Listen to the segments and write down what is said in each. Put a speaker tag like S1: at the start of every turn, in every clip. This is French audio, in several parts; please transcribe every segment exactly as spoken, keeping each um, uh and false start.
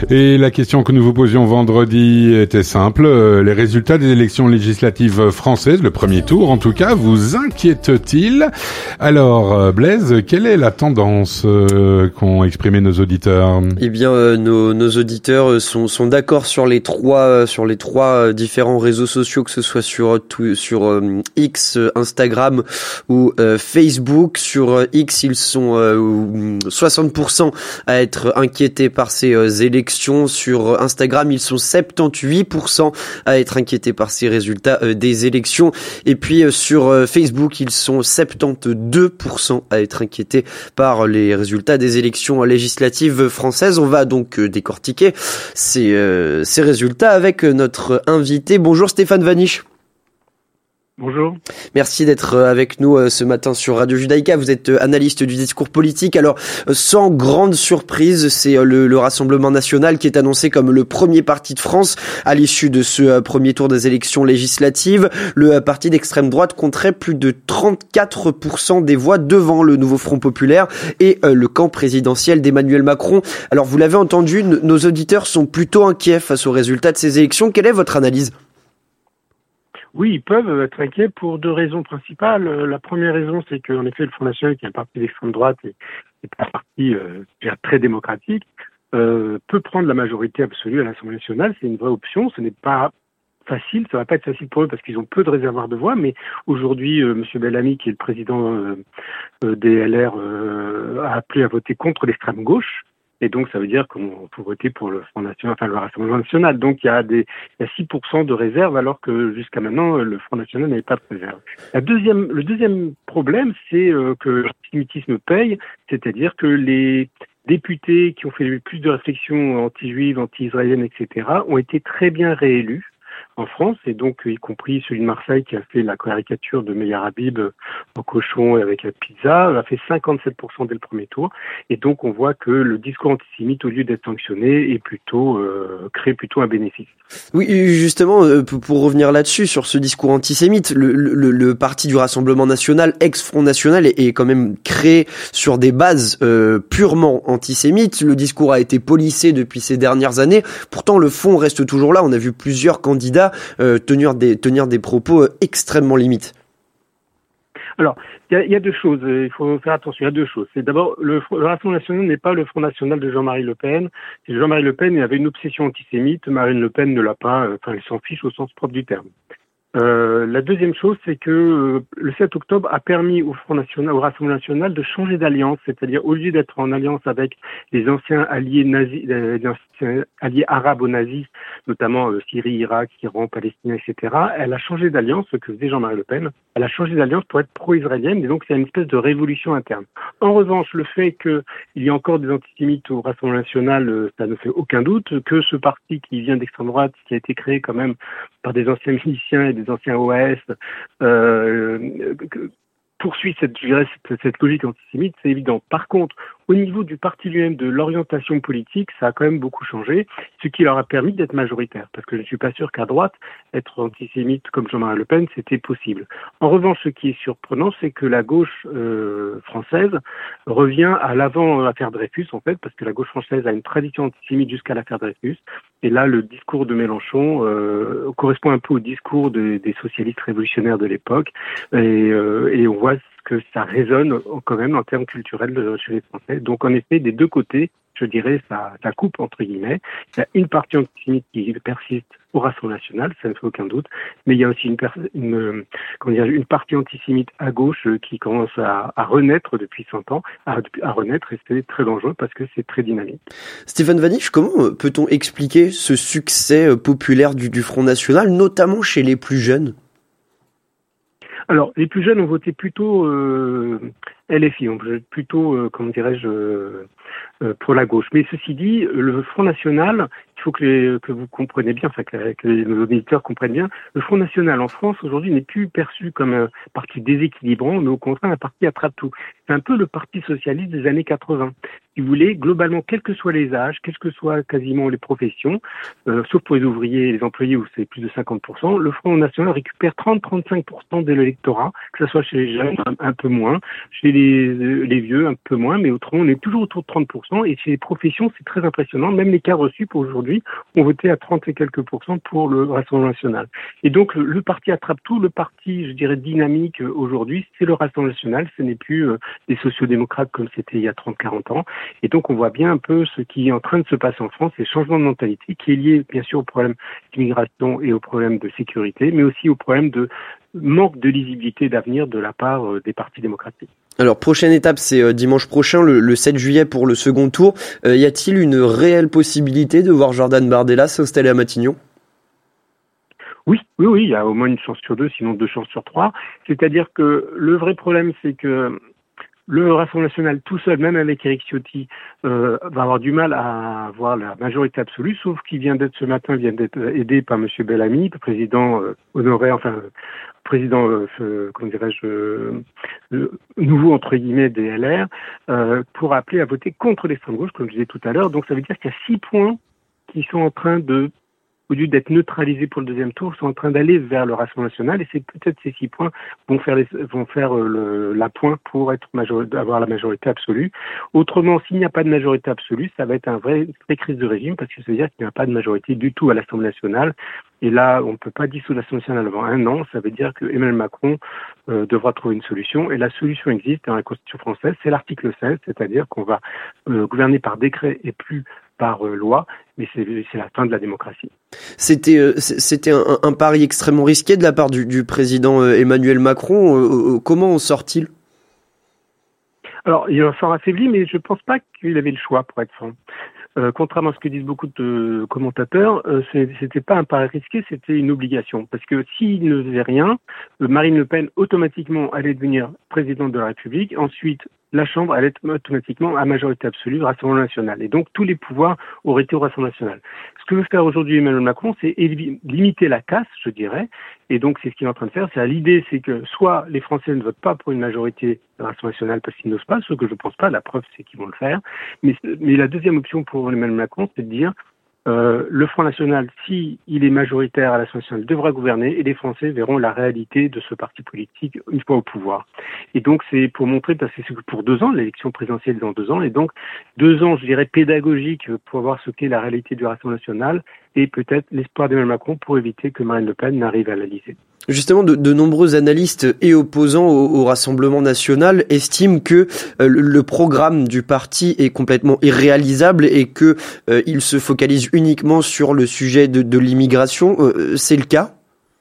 S1: Et la question que nous vous posions vendredi était simple. Les résultats des élections législatives françaises, le premier tour en tout cas, vous inquiètent-ils? Alors, Blaise, quelle est la tendance euh, qu'ont exprimé nos auditeurs?
S2: Eh bien, euh, nos, nos auditeurs sont, sont d'accord sur les trois, euh, sur les trois euh, différents réseaux sociaux, que ce soit sur, tout, sur euh, X, Instagram ou euh, Facebook. Sur euh, X, ils sont euh, soixante pour cent à être inquiétés par ces euh, élections. Sur Instagram, ils sont soixante-dix-huit pour cent à être inquiétés par ces résultats euh, des élections. Et puis euh, sur euh, Facebook, ils sont soixante-douze pour cent à être inquiétés par les résultats des élections législatives françaises. On va donc euh, décortiquer ces, euh, ces résultats avec notre invité. Bonjour Stéphane Vanish.
S3: Bonjour.
S2: Merci d'être avec nous ce matin sur Radio Judaïka. Vous êtes analyste du discours politique. Alors, sans grande surprise, c'est le, le Rassemblement national qui est annoncé comme le premier parti de France à l'issue de ce premier tour des élections législatives. Le parti d'extrême droite compterait plus de trente-quatre pour cent des voix devant le nouveau Front populaire et le camp présidentiel d'Emmanuel Macron. Alors, vous l'avez entendu, nos auditeurs sont plutôt inquiets face aux résultats de ces élections. Quelle est votre analyse ?
S3: Oui, ils peuvent être inquiets pour deux raisons principales. La première raison, c'est qu'en effet, le Front National, qui est un parti d'extrême droite et, et un parti euh, très démocratique, euh, peut prendre la majorité absolue à l'Assemblée nationale. C'est une vraie option. Ce n'est pas facile, ça va pas être facile pour eux parce qu'ils ont peu de réservoirs de voix, mais aujourd'hui, euh, M. Bellamy, qui est le président euh, euh, des L R, euh, a appelé à voter contre l'extrême gauche. Et donc, ça veut dire qu'on peut voter pour le Front National, enfin le Rassemblement national. Donc, il y a des, il y a six pour cent de réserve, alors que jusqu'à maintenant, le Front National n'avait pas de réserve. La deuxième, le deuxième problème, c'est euh, que l'antisémitisme paye, c'est-à-dire que les députés qui ont fait le plus de réflexions anti-juives, anti-israéliennes, et cetera, ont été très bien réélus en France, et donc y compris celui de Marseille qui a fait la caricature de Meir Habib en cochon et avec la pizza, a fait cinquante-sept pour cent dès le premier tour, et donc on voit que le discours antisémite, au lieu d'être sanctionné, est plutôt euh, crée plutôt un bénéfice.
S2: Oui, justement, euh, pour revenir là-dessus, sur ce discours antisémite, le, le, le parti du Rassemblement national, ex-Front National, est, est quand même créé sur des bases euh, purement antisémites. Le discours a été polissé depuis ces dernières années, pourtant le fond reste toujours là. On a vu plusieurs candidats Euh, tenir des tenir des propos extrêmement limites.
S3: Alors, il y, y a deux choses. Il faut faire attention. Il y a deux choses. C'est d'abord, le, le Rassemblement national n'est pas le Front national de Jean-Marie Le Pen. Si Jean-Marie Le Pen avait une obsession antisémite, Marine Le Pen ne l'a pas. Enfin, elle s'en fiche au sens propre du terme. Euh, la deuxième chose, c'est que euh, le sept octobre a permis au Front National, au Rassemblement national, de changer d'alliance, c'est-à-dire au lieu d'être en alliance avec les anciens alliés nazis, les anciens alliés arabes aux nazis, notamment euh, Syrie, Irak, Iran, Palestine, et cetera. Elle a changé d'alliance, ce que faisait Jean-Marie Le Pen. Elle a changé d'alliance pour être pro-israélienne, et donc c'est une espèce de révolution interne. En revanche, le fait qu'il y ait encore des antisémites au Rassemblement national, euh, ça ne fait aucun doute. Que ce parti qui vient d'extrême droite, qui a été créé quand même par des anciens miliciens et des anciens O A S, euh, poursuit cette, je dirais, cette, cette logique antisémite, c'est évident. Par contre, au niveau du parti lui-même, de l'orientation politique, ça a quand même beaucoup changé, ce qui leur a permis d'être majoritaire. Parce que je ne suis pas sûr qu'à droite, être antisémite comme Jean-Marie Le Pen, c'était possible. En revanche, ce qui est surprenant, c'est que la gauche euh, française revient à l'avant l'affaire Dreyfus, en fait, parce que la gauche française a une tradition antisémite jusqu'à l'affaire Dreyfus. Et là, le discours de Mélenchon euh, correspond un peu au discours de, des socialistes révolutionnaires de l'époque. Et, euh, et on voit que ça résonne quand même en termes culturels chez les Français. Donc en effet, des deux côtés, je dirais, ça, ça coupe entre guillemets. Il y a une partie antisémite qui persiste au Rassemblement national, ça ne fait aucun doute, mais il y a aussi une, une, comment dire, une partie antisémite à gauche qui commence à, à renaître depuis cent ans, à, à renaître, et c'est très dangereux parce que c'est très dynamique.
S2: Stéphane Vanish, comment peut-on expliquer ce succès populaire du, du Front national, notamment chez les plus jeunes ?
S3: Alors, les plus jeunes ont voté plutôt euh, L F I, ont voté plutôt, euh, comment dirais-je, euh, euh, pour la gauche. Mais ceci dit, le Front National, il faut que, les, que vous compreniez bien, enfin que, que les, nos auditeurs comprennent bien, le Front National en France aujourd'hui n'est plus perçu comme un parti déséquilibrant, mais au contraire un parti attrape-tout. C'est un peu le parti socialiste des années quatre-vingts. si vous voulez, globalement, quels que soient les âges, quelles que soient quasiment les professions, euh, sauf pour les ouvriers et les employés où c'est plus de cinquante pour cent, le Front National récupère trente à trente-cinq pour cent de l'électorat, que ce soit chez les jeunes, un, un peu moins, chez les, les vieux, un peu moins, mais autrement, on est toujours autour de trente pour cent, et chez les professions, c'est très impressionnant. Même les cas reçus pour aujourd'hui ont voté à trente et quelques pourcents pour le Rassemblement National. Et donc, le, le parti attrape tout, le parti, je dirais, dynamique euh, aujourd'hui, c'est le Rassemblement National, ce n'est plus euh, les sociodémocrates comme c'était il y a trente à quarante ans. Et donc, on voit bien un peu ce qui est en train de se passer en France, ces changements de mentalité qui est lié, bien sûr, au problème d'immigration et au problème de sécurité, mais aussi au problème de manque de lisibilité d'avenir de la part euh, des partis démocratiques.
S2: Alors, prochaine étape, c'est euh, dimanche prochain, le, le sept juillet pour le second tour. Euh, y a-t-il une réelle possibilité de voir Jordan Bardella s'installer à Matignon ?
S3: Oui, oui, oui, il y a au moins une chance sur deux, sinon deux chances sur trois. C'est-à-dire que le vrai problème, c'est que le Rassemblement National tout seul, même avec Éric Ciotti, euh, va avoir du mal à avoir la majorité absolue, sauf qu'il vient d'être ce matin, vient d'être aidé par M. Bellamy, président euh, honoraire, enfin président, euh, comment dirais-je, euh, nouveau entre guillemets des L R, euh, pour appeler à voter contre l'extrême gauche, comme je disais tout à l'heure. Donc ça veut dire qu'il y a six points qui sont en train de, au lieu d'être neutralisés pour le deuxième tour, sont en train d'aller vers le Rassemblement National, et c'est peut-être ces six points vont faire les, vont faire le, la point pour être major, avoir la majorité absolue. Autrement, s'il n'y a pas de majorité absolue, ça va être un vrai, une vraie crise de régime, parce que ça veut dire qu'il n'y a pas de majorité du tout à l'Assemblée nationale. Et là, on ne peut pas dissoudre l'Assemblée nationale avant un an. Ça veut dire que Emmanuel Macron euh, devra trouver une solution. Et la solution existe dans la Constitution française, c'est l'article seize, c'est-à-dire qu'on va euh, gouverner par décret et plus par euh, loi, mais c'est, c'est la fin de la démocratie.
S2: C'était, euh, c'était un, un pari extrêmement risqué de la part du, du président euh, Emmanuel Macron. Euh, euh, comment en sort-il ?
S3: Alors, il en sort affaibli, mais je ne pense pas qu'il avait le choix, pour être franc. Euh, contrairement à ce que disent beaucoup de commentateurs, euh, c'est, c'était pas un pari risqué, c'était une obligation. Parce que s'il ne faisait rien, euh, Marine Le Pen automatiquement allait devenir présidente de la République. Ensuite, la Chambre allait être automatiquement à majorité absolue du Rassemblement National. Et donc, tous les pouvoirs auraient été au Rassemblement National. Ce que veut faire aujourd'hui Emmanuel Macron, c'est évi- limiter la casse, je dirais. Et donc, c'est ce qu'il est en train de faire. C'est, l'idée, c'est que soit les Français ne votent pas pour une majorité du Rassemblement National parce qu'ils n'osent pas, ce que je ne pense pas. La preuve, c'est qu'ils vont le faire. Mais, mais la deuxième option pour Emmanuel Macron, c'est de dire Euh, le Front National, si il est majoritaire à l'Assemblée nationale, devra gouverner, et les Français verront la réalité de ce parti politique une fois au pouvoir. Et donc c'est pour montrer, parce que c'est pour deux ans, l'élection présidentielle est dans deux ans, et donc deux ans, je dirais, pédagogiques pour voir ce qu'est la réalité du Rassemblement national, et peut-être l'espoir d'Emmanuel Macron pour éviter que Marine Le Pen n'arrive à l'Élysée.
S2: Justement, de, de nombreux analystes et opposants au, au Rassemblement national estiment que euh, le, le programme du parti est complètement irréalisable et que euh, il se focalise uniquement sur le sujet de, de l'immigration. Euh, c'est le cas ?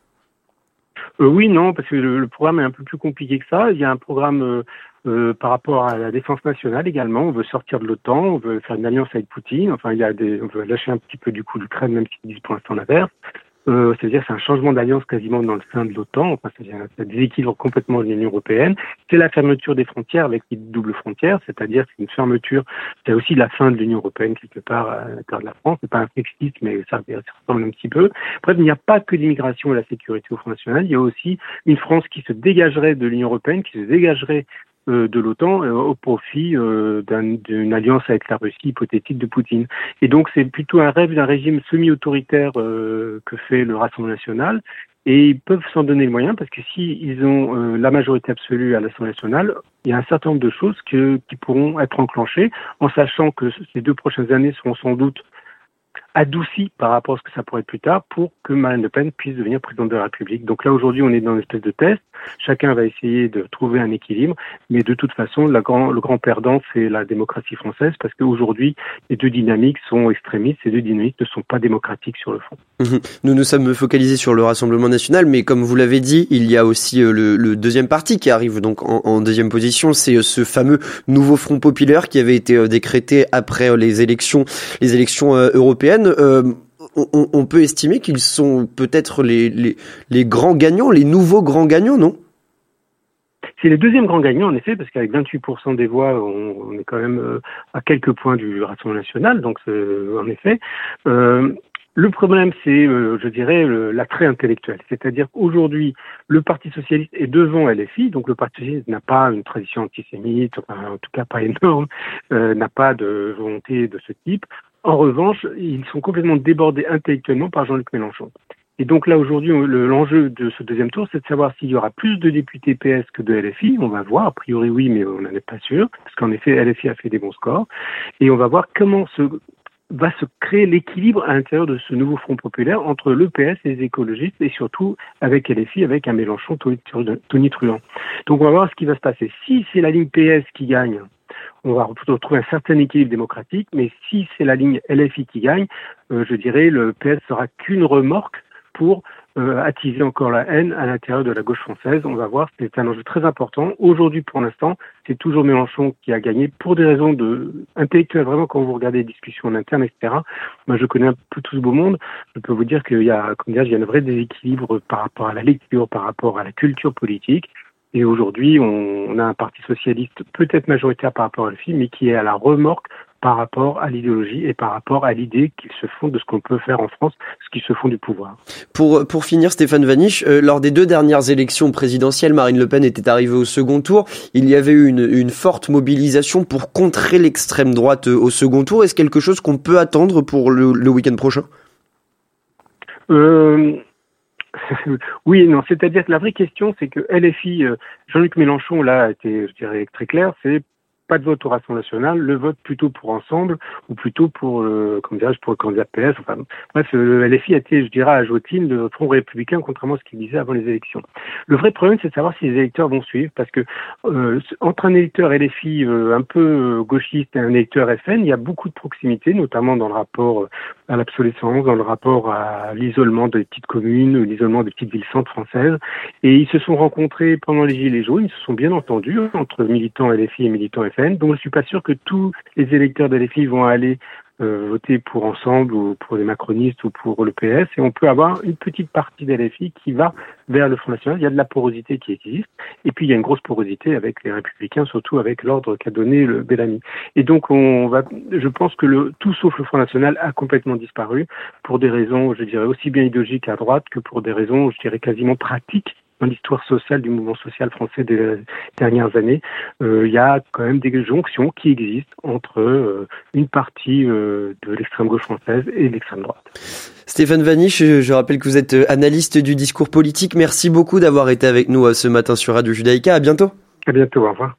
S3: euh, Oui, non, parce que le, le programme est un peu plus compliqué que ça. Il y a un programme euh, euh, par rapport à la défense nationale également. On veut sortir de l'OTAN, on veut faire une alliance avec Poutine. Enfin, il y a des, on veut lâcher un petit peu du coup l'Ukraine, même s'ils disent pour l'instant l'inverse. Euh, c'est-à-dire c'est un changement d'alliance quasiment dans le sein de l'OTAN, enfin c'est un déséquilibre complètement de l'Union européenne. C'est la fermeture des frontières avec une double frontière, c'est-à-dire c'est une fermeture, c'est aussi la fin de l'Union européenne quelque part à l'intérieur de la France. C'est pas un flexible, mais ça, ça ressemble un petit peu. Bref, il n'y a pas que l'immigration et la sécurité au Front national, il y a aussi une France qui se dégagerait de l'Union européenne, qui se dégagerait Euh, de l'OTAN euh, au profit euh, d'un, d'une alliance avec la Russie hypothétique de Poutine. Et donc c'est plutôt un rêve d'un régime semi-autoritaire euh, que fait le Rassemblement national, et ils peuvent s'en donner le moyen parce que si ils ont euh, la majorité absolue à l'Assemblée nationale, il y a un certain nombre de choses que, qui pourront être enclenchées, en sachant que ces deux prochaines années seront sans doute adouci par rapport à ce que ça pourrait être plus tard pour que Marine Le Pen puisse devenir présidente de la République. Donc là, aujourd'hui, on est dans une espèce de test. Chacun va essayer de trouver un équilibre. Mais de toute façon, la grand, le grand perdant, c'est la démocratie française parce qu'aujourd'hui, les deux dynamiques sont extrémistes. Ces deux dynamiques ne sont pas démocratiques sur le fond.
S2: Nous nous sommes focalisés sur le Rassemblement national, mais comme vous l'avez dit, il y a aussi le, le deuxième parti qui arrive donc en, en deuxième position. C'est ce fameux nouveau Front populaire qui avait été décrété après les élections, les élections européennes. Euh, on, on peut estimer qu'ils sont peut-être les, les, les grands gagnants, les nouveaux grands gagnants, non ?
S3: C'est les deuxièmes grands gagnants, en effet, parce qu'avec vingt-huit pour cent des voix, on, on est quand même à quelques points du Rassemblement national, donc c'est, en effet. Euh, Le problème, c'est, euh, je dirais, le, l'attrait intellectuel. C'est-à-dire qu'aujourd'hui, le Parti socialiste est devant L F I, donc le Parti socialiste n'a pas une tradition antisémite, enfin, en tout cas pas énorme, euh, n'a pas de volonté de ce type. En revanche, ils sont complètement débordés intellectuellement par Jean-Luc Mélenchon. Et donc là, aujourd'hui, le, l'enjeu de ce deuxième tour, c'est de savoir s'il y aura plus de députés P S que de L F I. On va voir, a priori oui, mais on n'en est pas sûr, parce qu'en effet, L F I a fait des bons scores. Et on va voir comment se... va se créer l'équilibre à l'intérieur de ce nouveau Front populaire entre le P S et les écologistes et surtout avec L F I, avec un Mélenchon tonitruant. Donc on va voir ce qui va se passer. Si c'est la ligne P S qui gagne, on va retrouver un certain équilibre démocratique, mais si c'est la ligne L F I qui gagne, euh, je dirais le P S sera qu'une remorque pour euh, attiser encore la haine à l'intérieur de la gauche française. On va voir, c'est un enjeu très important. Aujourd'hui, pour l'instant, c'est toujours Mélenchon qui a gagné pour des raisons de intellectuelles. Vraiment, quand vous regardez les discussions en interne, et cetera. Moi, je connais un peu tout ce beau monde. Je peux vous dire qu'il y a, comment dire, il y a un vrai déséquilibre par rapport à la lecture, par rapport à la culture politique. Et aujourd'hui, on, on a un parti socialiste peut-être majoritaire par rapport à L F I, mais qui est à la remorque par rapport à l'idéologie et par rapport à l'idée qu'ils se font de ce qu'on peut faire en France, ce qu'ils se font du pouvoir.
S2: Pour pour finir, Stéphane Vanish, euh, lors des deux dernières élections présidentielles, Marine Le Pen était arrivée au second tour. Il y avait eu une, une forte mobilisation pour contrer l'extrême droite au second tour. Est-ce quelque chose qu'on peut attendre pour le, le week-end prochain ?
S3: euh... Oui et non, c'est-à-dire que la vraie question, c'est que L F I, euh, Jean-Luc Mélenchon, là, a été, je dirais, très clair, c'est pas de vote au Rassemblement national, le vote plutôt pour Ensemble, ou plutôt pour, euh, comment dirais-je, pour le candidat P S. Enfin, bref, le L F I a été, je dirais, à Jotine, le Front républicain, contrairement à ce qu'il disait avant les élections. Le vrai problème, c'est de savoir si les électeurs vont suivre, parce que euh, entre un électeur L F I euh, un peu gauchiste et un électeur F N, il y a beaucoup de proximité, notamment dans le rapport à l'obsolescence, dans le rapport à l'isolement des petites communes, l'isolement des petites villes centres françaises. Et ils se sont rencontrés pendant les Gilets jaunes, ils se sont bien entendus entre militants L F I et militants F N. Donc je suis pas sûr que tous les électeurs de L F I vont aller euh, voter pour Ensemble ou pour les macronistes ou pour le P S. Et on peut avoir une petite partie de L F I qui va vers le Front national. Il y a de la porosité qui existe. Et puis il y a une grosse porosité avec les Républicains, surtout avec l'ordre qu'a donné le Bellamy. Et donc on va, je pense que le tout sauf le Front national a complètement disparu pour des raisons, je dirais, aussi bien idéologiques à droite que pour des raisons, je dirais, quasiment pratiques. Dans l'histoire sociale du mouvement social français des dernières années, euh, il y a quand même des jonctions qui existent entre euh, une partie euh, de l'extrême gauche française et l'extrême droite.
S2: Stéphane Vanish, je, je rappelle que vous êtes analyste du discours politique. Merci beaucoup d'avoir été avec nous ce matin sur Radio Judaïka. À bientôt.
S3: À bientôt, au revoir.